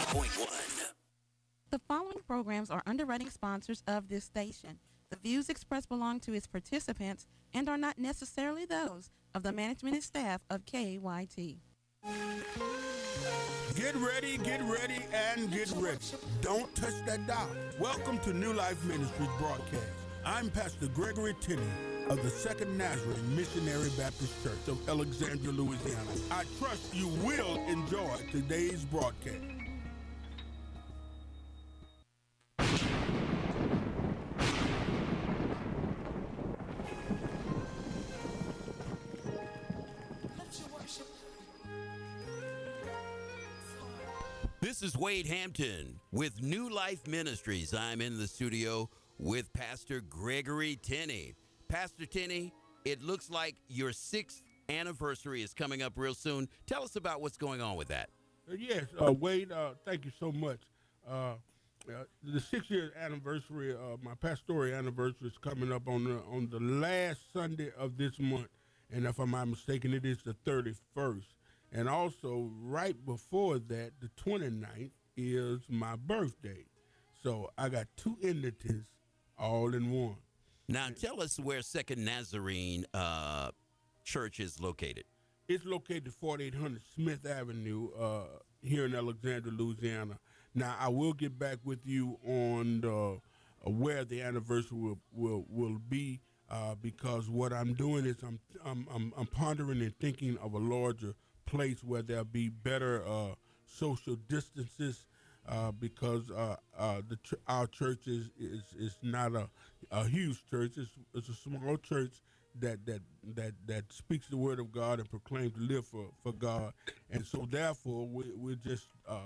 The following programs are underwriting sponsors of this station. The views expressed belong to its participants and are not necessarily those of the management and staff of KYT. Get ready, and get ready. Don't touch that dial. Welcome to New Life Ministries broadcast. I'm Pastor Gregory Tenney of the Second Nazarene Missionary Baptist Church of Alexandria, Louisiana. I trust you will enjoy today's broadcast. This is Wade Hampton with New Life Ministries. I'm in the studio with Pastor Gregory Tenney. Pastor Tenney, it looks like your 6th anniversary is coming up real soon. Tell us about what's going on with that. Yes, Wade, thank you so much. The 6-year anniversary, my pastoral anniversary is coming up on the last Sunday of this month. And if I'm not mistaken, it is the 31st. And also, right before that, the 29th, is my birthday. So I got 2 entities all in one. Now, tell us where Second Nazarene Church is located. It's located 4800 Smith Avenue here in Alexandria, Louisiana. Now, I will get back with you on where the anniversary will be because what I'm doing is I'm pondering and thinking of a larger place where there'll be better social distances because our church is not a huge church. It's a small church that speaks the word of God and proclaims to live for God, and so therefore we're just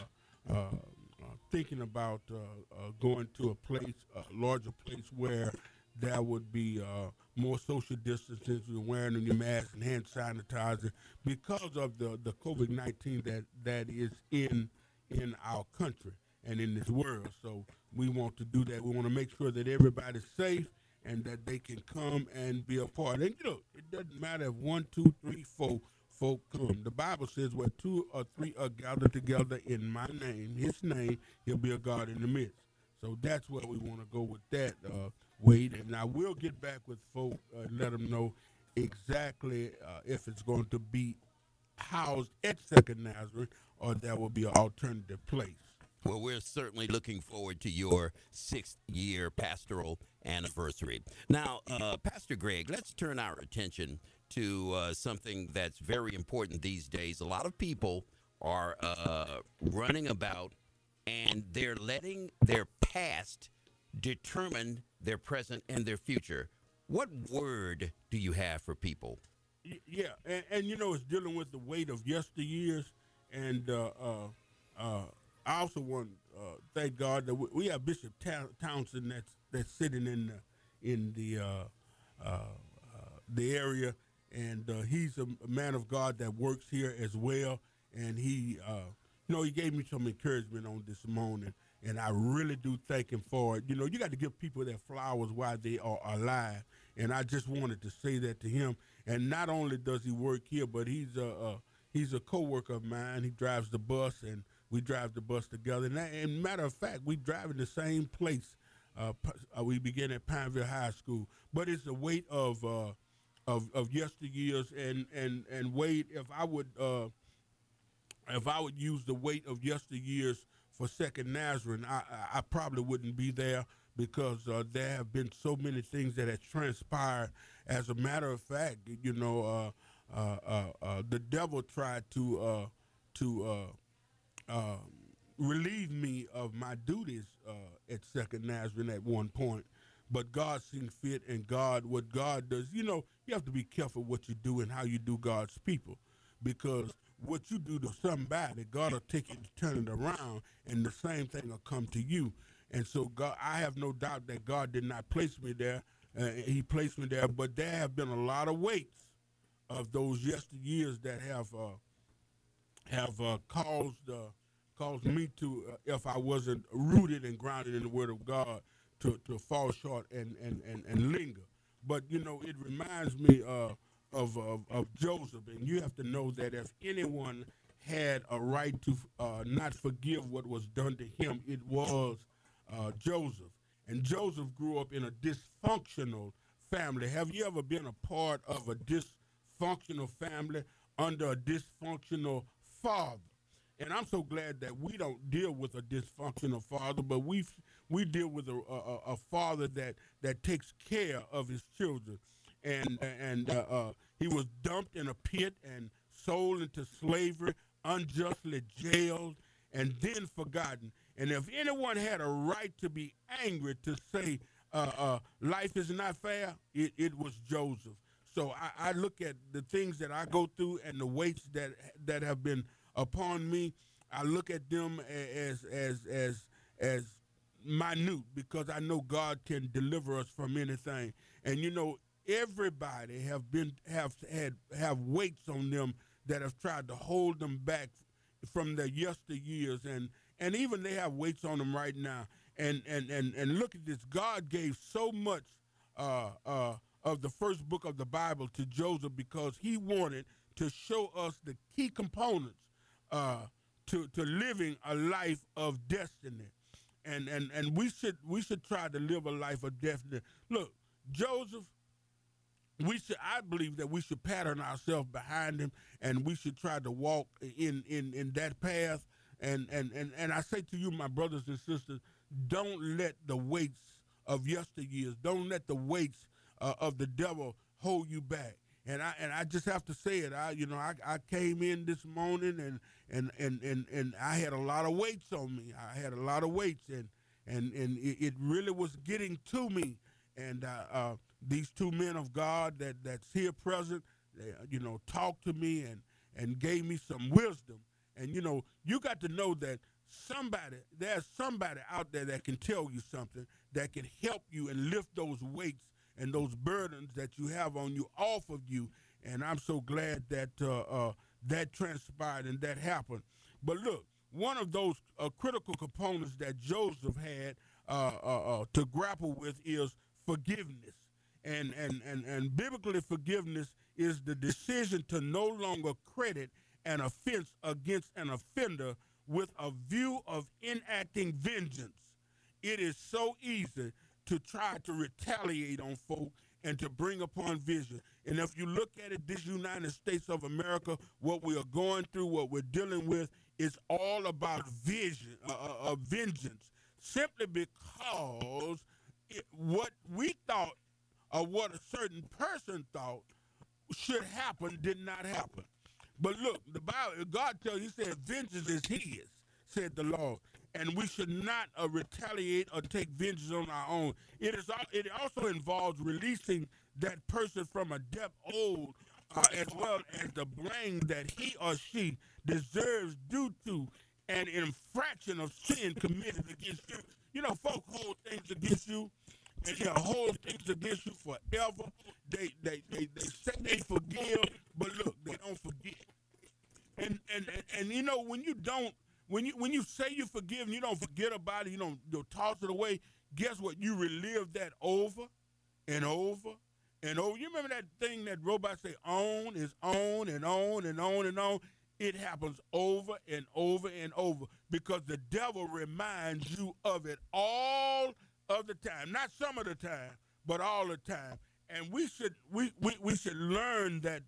thinking about going to a place, a larger place where there would be more social distancing, wearing your mask and hand sanitizer because of the COVID-19 that is in our country and in this world. So we want to do that. We want to make sure that everybody's safe and that they can come and be a part. And you know, it doesn't matter if 1, 2, 3, 4 folk come. The Bible says where 2 or 3 are gathered together in my name, his name, he'll be a God in the midst. So that's where we want to go with that, Wade. And I will get back with folk and let them know exactly if it's going to be housed at Second Nazareth or there will be an alternative place. Well, we're certainly looking forward to your 6th year pastoral anniversary. Now, Pastor Greg, let's turn our attention to something that's very important these days. A lot of people are running about and they're letting their past determine their present and their future. What word do you have for people? Yeah, and you know, it's dealing with the weight of yesteryears, and I also want to thank God that we have Bishop Townsend that's sitting in the area, and he's a man of God that works here as well, and he he gave me some encouragement on this morning, and I really do thank him for it. You know, you got to give people their flowers while they are alive, and I just wanted to say that to him. And not only does he work here, but he's a coworker of mine. He drives the bus, and we drive the bus together. And matter of fact, we drive in the same place. We began at Pineville High School, but it's the weight of yesteryears. And Wade, if I would use the weight of yesteryears for Second Nazarene, I probably wouldn't be there because there have been so many things that have transpired. As a matter of fact, the devil tried to relieve me of my duties at Second Nazarene at one point. But God seen fit, and what God does, you have to be careful what you do and how you do God's people, because what you do to somebody, God will take it and turn it around, and the same thing will come to you. And so God, I have no doubt that God did not place me there. He placed me there, but there have been a lot of weights of those yesteryears that have caused me to, if I wasn't rooted and grounded in the Word of God, to fall short and linger. But it reminds me of Joseph, and you have to know that if anyone had a right to not forgive what was done to him. It was Joseph. And Joseph grew up in a dysfunctional family. Have you ever been a part of a dysfunctional family under a dysfunctional father? And I'm so glad that we don't deal with a dysfunctional father, but we deal with a father that takes care of his children. And he was dumped in a pit and sold into slavery, unjustly jailed, and then forgotten. And if anyone had a right to be angry to say life is not fair, it was Joseph. So I look at the things that I go through and the weights that have been upon me. I look at them as minute because I know God can deliver us from anything. And you know, everybody have weights on them that have tried to hold them back from their yesteryears, and even they have weights on them right now. And look at this. God gave so much of the first book of the Bible to Joseph because he wanted to show us the key components to living a life of destiny. And we should try to live a life of destiny. Look, Joseph, I believe that we should pattern ourselves behind him, and we should try to walk in that path. And I say to you, my brothers and sisters, don't let the weights of yesteryears, don't let the weights of the devil hold you back. And I just have to say it. I came in this morning and I had a lot of weights on me. I had a lot of weights, and it really was getting to me. And these two men of God that's here present, they, talked to me and gave me some wisdom. And you got to know that there's somebody out there that can tell you something that can help you and lift those weights and those burdens that you have on you off of you. And I'm so glad that that transpired and that happened. But look, one of those critical components that Joseph had to grapple with is forgiveness. And biblically, forgiveness is the decision to no longer credit an offense against an offender with a view of enacting vengeance. It is so easy to try to retaliate on folk and to bring upon vision. And if you look at it, this United States of America, what we are going through, what we're dealing with, is all about vision, vengeance, simply because what we thought or what a certain person thought should happen did not happen. But look, the Bible, God tells you, he said, vengeance is his, said the Lord. And we should not retaliate or take vengeance on our own. It also involves releasing that person from a debt owed, as well as the blame that he or she deserves due to an infraction of sin committed against you. You know, folk hold things against you, and hold things against you forever. They say they forgive, but look, they don't forget. And when you say you forgive and you don't forget about it, you don't toss it away, guess what? You relive that over and over and over. You remember that thing that robots say on is on and on and on and on? It happens over and over and over because the devil reminds you of it all of the time. Not some of the time, but all the time. And we should learn that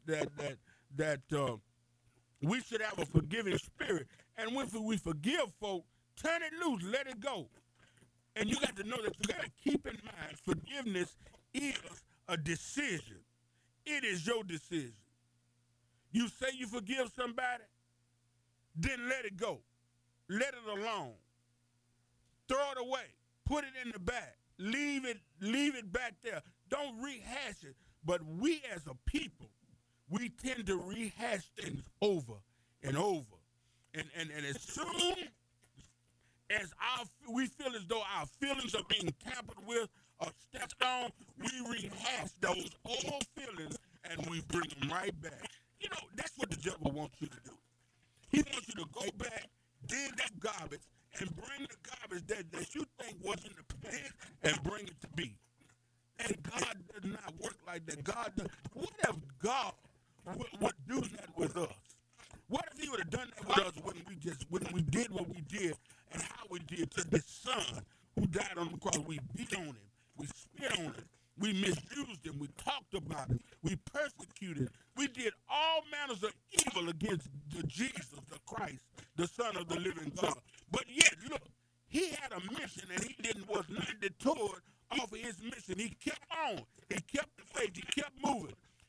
we should have a forgiving spirit. And when we forgive folk, turn it loose, let it go. And you got to know that you got to keep in mind forgiveness is a decision. It is your decision. You say you forgive somebody, then let it go. Let it alone. Throw it away. Put it in the bag. Leave it back there. Don't rehash it. But we as a people, we tend to rehash things over and over. And as soon as we feel as though our feelings are being tampered with or stepped on, we rehash those old feelings and we bring them right back. You know, that's what the devil wants you to do. He wants you to go back, dig up garbage, and bring the garbage that you think was in the pit and bring it to be. And God does not work like that. What if God would do that with us? What if he would have done that with us when we did what we did and how we did to this son who died on the cross? We beat on him, we spit on him, we misused him, we talked about him, we persecuted, we did all manners of evil against the Jesus, the Christ, the Son of the living God. But yet, look, he had a mission and he was not detoured off of his mission. He kept on. He kept the faith. He kept moving.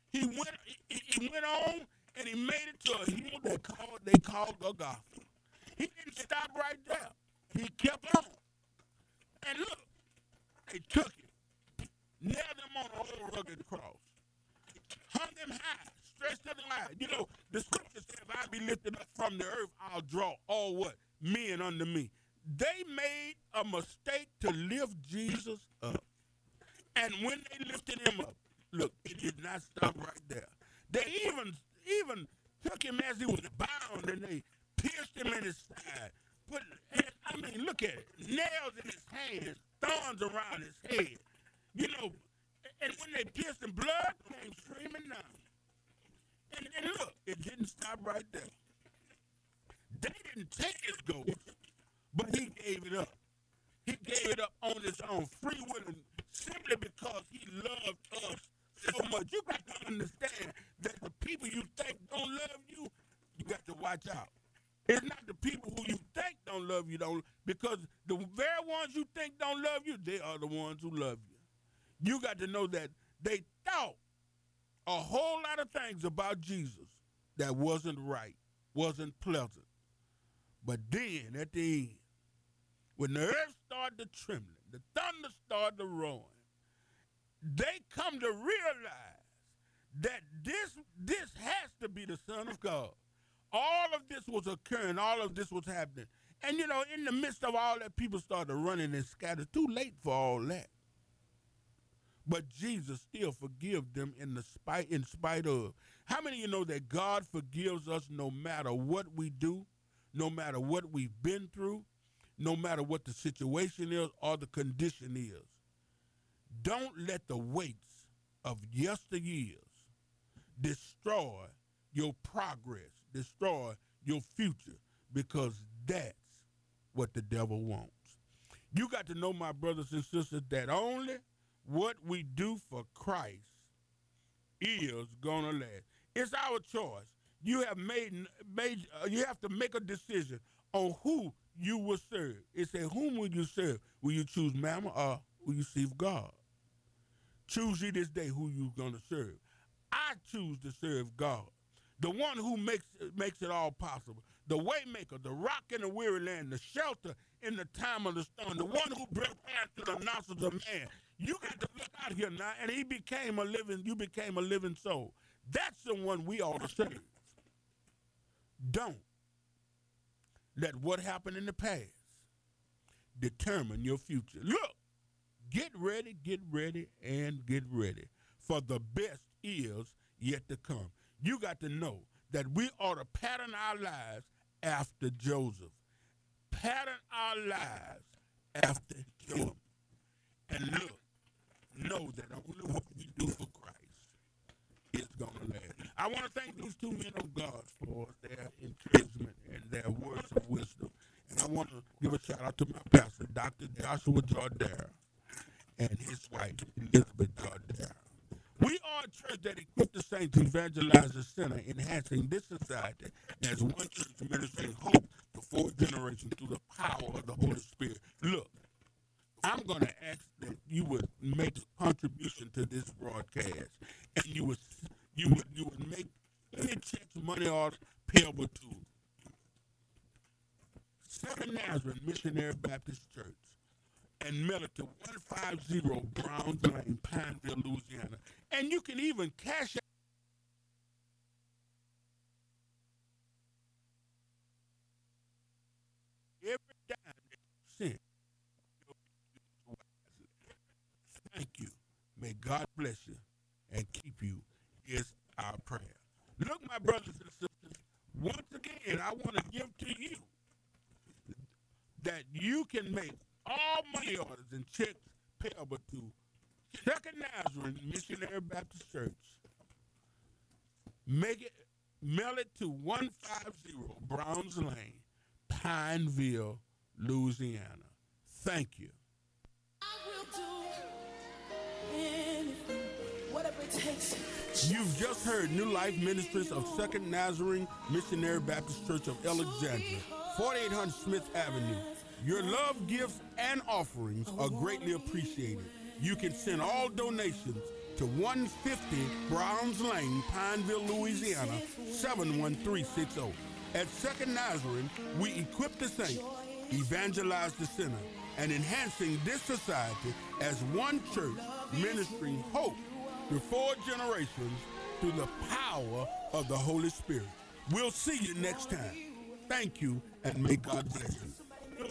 He went on and he made it to a hill they called Golgotha. He didn't stop right there. He kept on. And look, they took him, nailed him on an old rugged cross, hung him high, stretched him high. You know, the scripture says, if I be lifted up from the earth, I'll draw all what? Men unto me. They made a mistake to lift Jesus up. And when they lifted him up, look, it did not stop right there. They even took him as he was bound and they pierced him in his side. I mean, look at it. Nails in his hands, thorns around his head. You know, and when they pierced him, blood came streaming down. And look, it didn't stop right there. They didn't take his ghost, but he gave it up. He gave it up on his own, free will, simply because he loved us so much. You got to understand that the people you think don't love you, you got to watch out. It's not the people who you think don't love you, because the very ones you think don't love you, they are the ones who love you. You got to know that they thought a whole lot of things about Jesus that wasn't right, wasn't pleasant. But then at the end, when the earth started trembling, the thunder started rolling, they come to realize that this has to be the Son of God. All of this was occurring. All of this was happening. And, you know, in the midst of all that, people started running and scattered. Too late for all that. But Jesus still forgives them in spite of. How many of you know that God forgives us no matter what we do, no matter what we've been through, no matter what the situation is or the condition is? Don't let the weights of yesteryears destroy your progress, destroy your future, because that's what the devil wants. You got to know, my brothers and sisters, that only what we do for Christ is gonna last. It's our choice. You have you have to make a decision on who you will serve. It says, whom will you serve? Will you choose mammon or will you serve God? Choose ye this day who you're gonna serve. I choose to serve God, the one who makes it all possible, the way maker, the rock in the weary land, the shelter in the time of the storm, the one who breathed air to the nostrils of man. You got to look out here now, and you became a living soul. That's the one we ought to serve. Don't let what happened in the past determine your future. Look, get ready, and get ready, for the best is yet to come. You got to know that we ought to pattern our lives after Joseph. Pattern our lives after him. And look, know that only what we do for Christ is going to last. I want to thank these two men of God for their encouragement and their words of wisdom. And I want to give a shout out to my pastor, Dr. Joshua Jardera, and his wife, Elizabeth Jardera. We are a church that equips the saints to evangelize the sinner, enhancing this society as one church ministering hope to four generations through the power of the Holy Spirit. Look, I'm going to ask that you would make a contribution to this broadcast, and you would make any checks, money orders payable to 7 Nazareth Missionary Baptist Church, and mail it to 150 Browns Lane, Pineville, Louisiana. And you can even cash out every dime that you send. Thank you. May God bless you and keep you is our prayer. Look, my brothers and sisters, once again, I want to give to you that you can make all money orders and checks payable to Second Nazarene Missionary Baptist Church. Make it Mail it to 150 Browns Lane, Pineville, Louisiana. Thank you. I will do anything, whatever it takes. You've just heard New Life Ministries of Second Nazarene Missionary Baptist Church of Alexandria, 4800 Smith Avenue. Your love, gifts, and offerings are greatly appreciated. You can send all donations to 150 Browns Lane, Pineville, Louisiana, 71360. At Second Nazarene, we equip the saints, evangelize the sinner, and enhancing this society as one church ministering hope to four generations through the power of the Holy Spirit. We'll see you next time. Thank you, and may God bless you.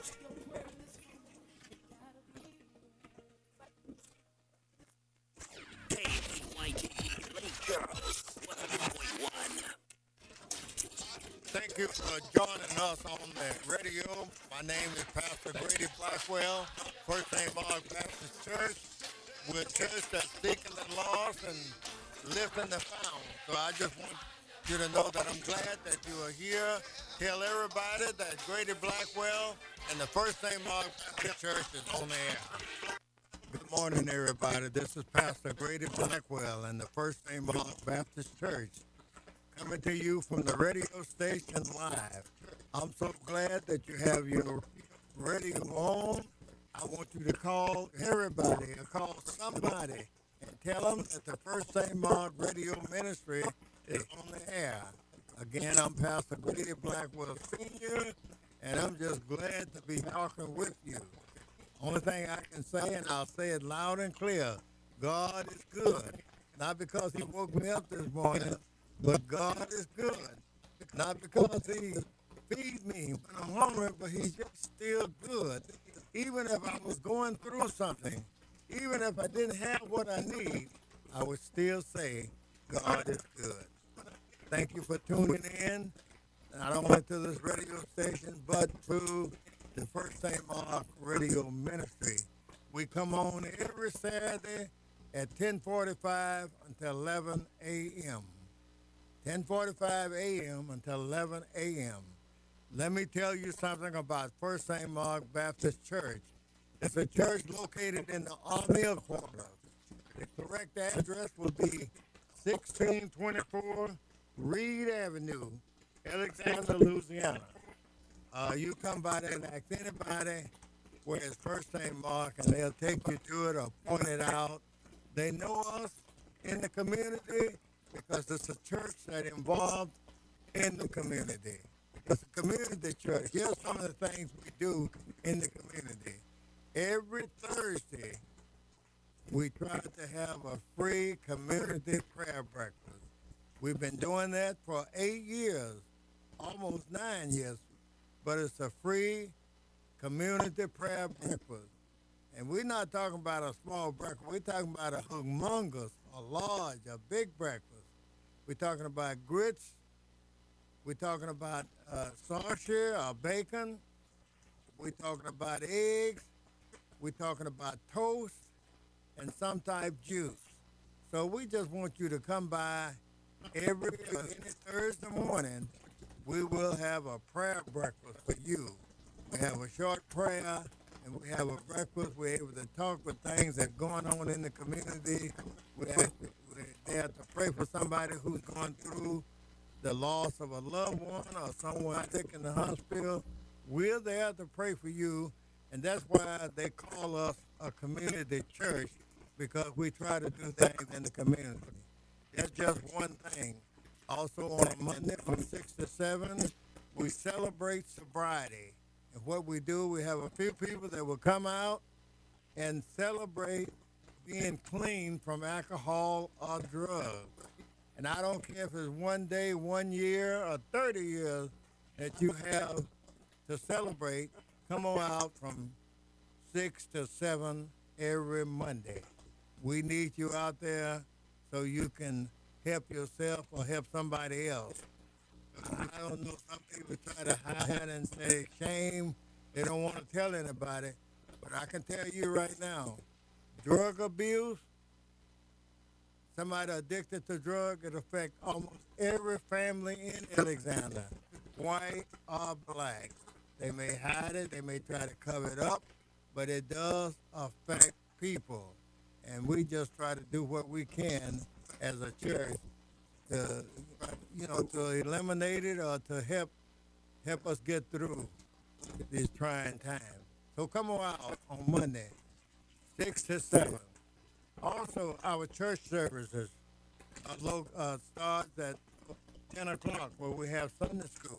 Thank you for joining us on the radio. My name is Pastor Grady Blackwell, First St. Mark Baptist Church. We're a church that's seeking the lost and lifting the found. So I just want you to know that I'm glad that you are here. Tell everybody that Grady Blackwell and the First St. Mark Baptist Church is on the air. Good morning, everybody. This is Pastor Grady Blackwell and the First St. Mark Baptist Church, coming to you from the radio station live. I'm so glad that you have your radio on. I want you to call everybody or call somebody and tell them that the First St. Mark Radio Ministry is on the air. Again, I'm Pastor Grady Blackwell Sr., and I'm just glad to be talking with you. Only thing I can say, and I'll say it loud and clear, God is good. Not because he woke me up this morning, but God is good. Not because he feeds me when I'm hungry, but he's just still good. Even if I was going through something, even if I didn't have what I need, I would still say God is good. Thank you for tuning in, not only to this radio station, but to the First St. Mark Radio Ministry. We come on every Saturday at 10:45 until 11 a.m. 10:45 a.m. until 11 a.m. Let me tell you something about First St. Mark Baptist Church. It's a church located in the Armill Quarter. The correct address will be 1624 Reed Avenue, Alexandria, Louisiana. You come by there and ask anybody where it's First St. Mark, and they'll take you to it or point it out. They know us in the community because it's a church that involved in the community. It's a community church. Here's some of the things we do in the community. Every Thursday, we try to have a free community prayer breakfast. We've been doing that for 8 years, almost 9 years, but it's a free community prayer breakfast. And we're not talking about a small breakfast. We're talking about a humongous, a large, a big breakfast. We're talking about grits. We're talking about sausage or bacon. We're talking about eggs. We're talking about toast and some type juice. So we just want you to come by every Thursday morning. We will have a prayer breakfast for you. We have a short prayer and we have a breakfast. We're able to talk with things that are going on in the community. We're there to pray for somebody who's going through the loss of a loved one or someone sick in the hospital. We're there to pray for you, and that's why they call us a community church, because we try to do things in the community. That's just one thing. Also on a Monday from 6 to 7, we celebrate sobriety. And what we do, we have a few people that will come out and celebrate being clean from alcohol or drugs. And I don't care if it's 1 day, 1 year, or 30 years that you have to celebrate. Come on out from 6 to 7 every Monday. We need you out there so you can help yourself or help somebody else. I don't know, some people try to hide and say shame. They don't want to tell anybody. But I can tell you right now, drug abuse, somebody addicted to drug, it affects almost every family in Alexander, white or black. They may hide it, they may try to cover it up, but it does affect people. And we just try to do what we can as a church to, to eliminate it or to help us get through these trying times. So come on out on Monday, 6 to 7. Also, our church services starts at 10 o'clock where we have Sunday school.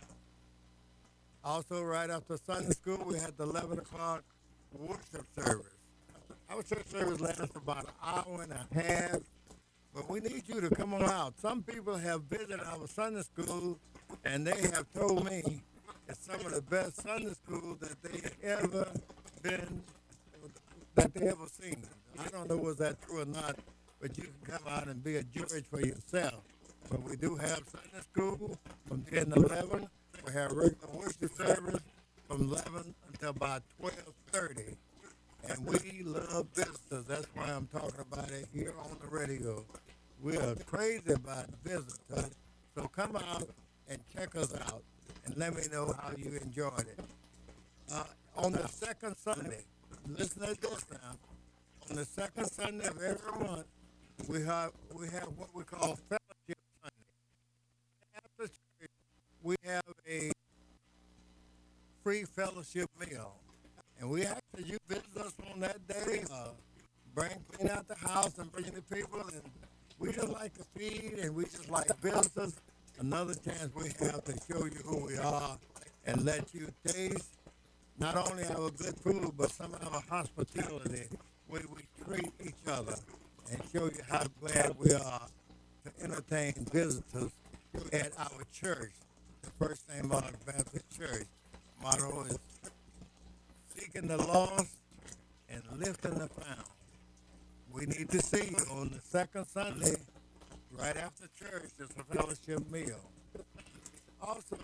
Also, right after Sunday school, we had the 11 o'clock worship service. Our church service lasts about an hour and a half, but we need you to come on out. Some people have visited our Sunday school, and they have told me it's some of the best Sunday schools that they ever been, that they ever seen. I don't know was that true or not, but you can come out and be a judge for yourself. But we do have Sunday school from 10 to 11. We have regular worship service from 11 until about 12:30. And we love visitors. That's why I'm talking about it here on the radio. We are crazy about visitors. So come out and check us out and let me know how you enjoyed it. On the second Sunday, listen to this now. On the second Sunday of every month, we have what we call Fellowship Sunday. After church, we have a free fellowship meal. And we ask that you visit us on that day, clean out the house and bring the people. And we just like to feed and we just like visitors. Another chance we have to show you who we are and let you taste not only our good food, but some of our hospitality, where we treat each other and show you how glad we are to entertain visitors at our church, the First St. Mark Baptist Church. Motto is seeking the lost and lifting the found. We need to see you on the second Sunday, right after church. It's a fellowship meal. Also,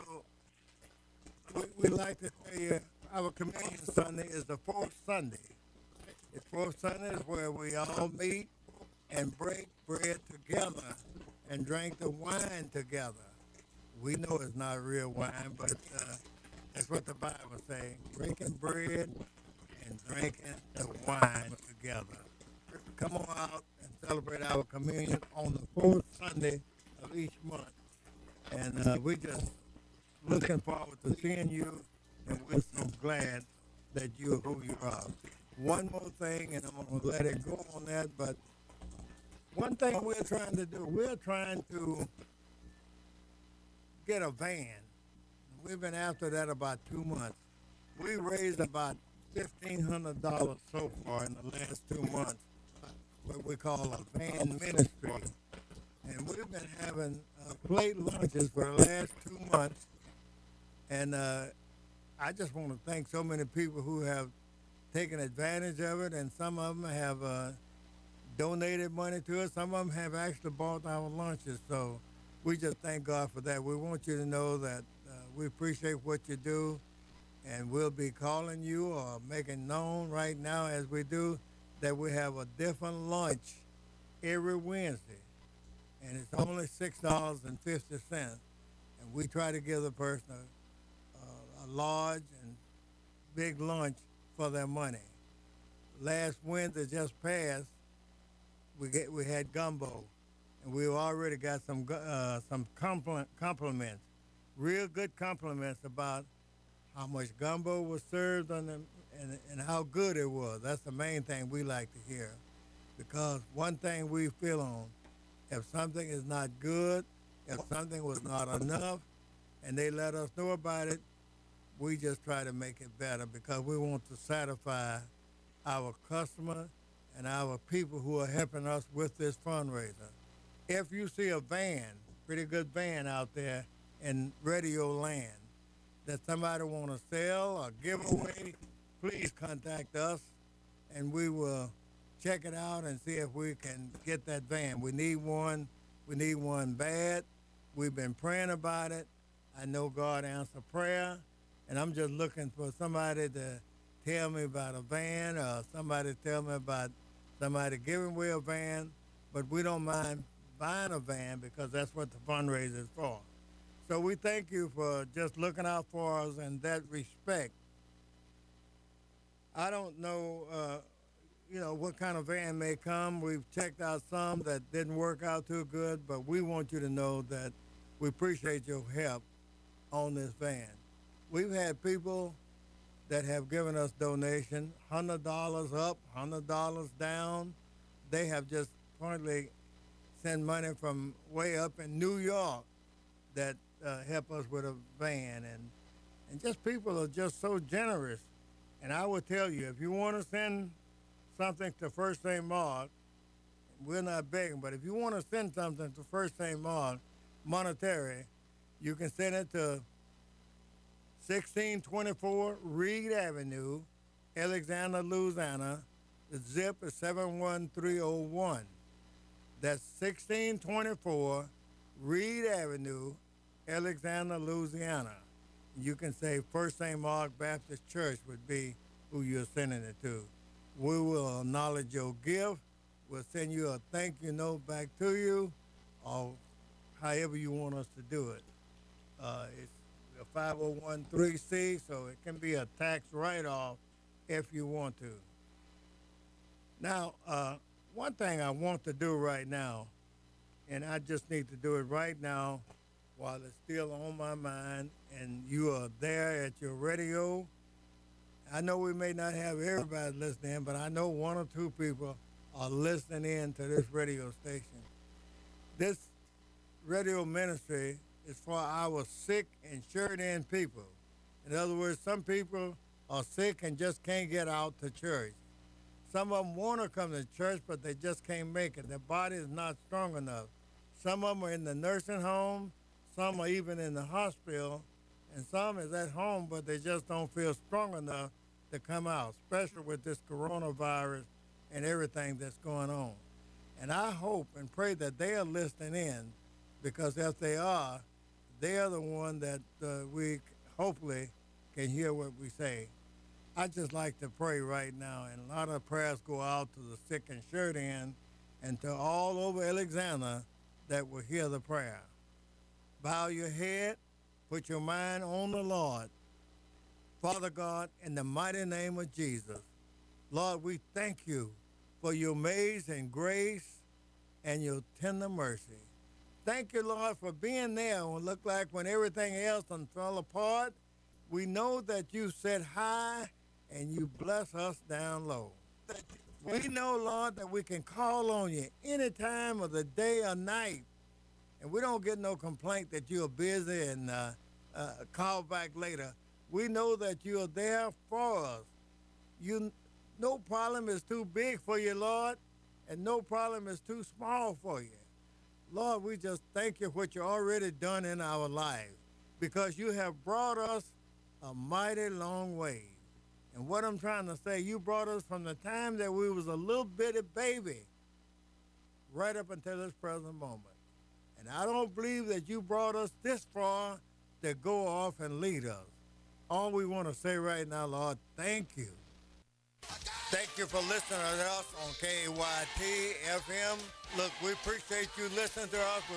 we like to tell you our communion Sunday is the fourth Sunday. The fourth Sunday is where we all meet and break bread together and drink the wine together. We know it's not real wine, but that's what the Bible says. Breaking bread and drinking the wine together. Come on out and celebrate our communion on the fourth Sunday of each month. And we just looking forward to seeing you, and we're so glad that you're who you are. One more thing, and I'm going to let it go on that, but one thing we're trying to do, we're trying to get a van. We've been after that about 2 months. We raised about $1,500 so far in the last 2 months, what we call a van ministry. And we've been having plate lunches for the last 2 months. And I just want to thank so many people who have taken advantage of it, and some of them have donated money to us. Some of them have actually bought our lunches. So we just thank God for that. We want you to know that we appreciate what you do, and we'll be calling you or making known right now as we do that we have a different lunch every Wednesday, and it's only $6.50. And we try to give the person a large and big lunch for their money. Last Wednesday just passed, we had gumbo, and we already got some compliments, real good compliments about how much gumbo was served on them and how good it was. That's the main thing we like to hear, because one thing we feel on, if something is not good, if something was not enough, and they let us know about it, we just try to make it better because we want to satisfy our customer and our people who are helping us with this fundraiser. If you see a van, pretty good van out there in radio land that somebody want to sell or give away, please contact us and we will check it out and see if we can get that van. We need one. We need one bad. We've been praying about it. I know God answered prayer, and I'm just looking for somebody to tell me about a van or somebody tell me about somebody giving away a van. but we don't mind buying a van because that's what the fundraiser is for. So we thank you for just looking out for us in that respect. I don't know, what kind of van may come. We've checked out some that didn't work out too good, but we want you to know that we appreciate your help on this van. We've had people that have given us donations, $100 up, $100 down. They have just pointedly sent money from way up in New York that help us with a van. And just people are just so generous. And I will tell you, if you want to send something to First St. Mark, we're not begging, but if you want to send something to First St. Mark, monetary, you can send it to 1624 Reed Avenue, Alexander, Louisiana. The zip is 71301. That's 1624 Reed Avenue, Alexander, Louisiana. You can say First St. Mark Baptist Church would be who you're sending it to. We will acknowledge your gift. We'll send you a thank you note back to you, or however you want us to do it. It's a 501(c), so it can be a tax write-off if you want to. Now, one thing I want to do right now, and I just need to do it right now while it's still on my mind, and you are there at your radio. I know we may not have everybody listening, but I know one or two people are listening in to this radio station. This radio ministry is for our sick, insured-in people. In other words, some people are sick and just can't get out to church. Some of them want to come to church, but they just can't make it. Their body is not strong enough. Some of them are in the nursing home. Some are even in the hospital. And some is at home, but they just don't feel strong enough to come out, especially with this coronavirus and everything that's going on. And I hope and pray that they are listening in, because if they are the one that we hopefully can hear what we say. I just like to pray right now, and a lot of prayers go out to the sick and shut in and to all over Alexandria that will hear the prayer. Bow your head, put your mind on the Lord. Father God, in the mighty name of Jesus, Lord, we thank you for your amazing grace and your tender mercy. Thank you, Lord, for being there when it looked like when everything else done fell apart. We know that you sit high and you bless us down low. We know, Lord, that we can call on you any time of the day or night, and we don't get no complaint that you're busy and call back later. We know that you are there for us. No problem is too big for you, Lord, and no problem is too small for you. Lord, we just thank you for what you already done in our lives, because you have brought us a mighty long way. And what I'm trying to say, you brought us from the time that we was a little bitty baby right up until this present moment. And I don't believe that you brought us this far to go off and lead us. All we want to say right now, Lord, thank you. Thank you for listening to us on KYT FM. Look, we appreciate you listening to us. We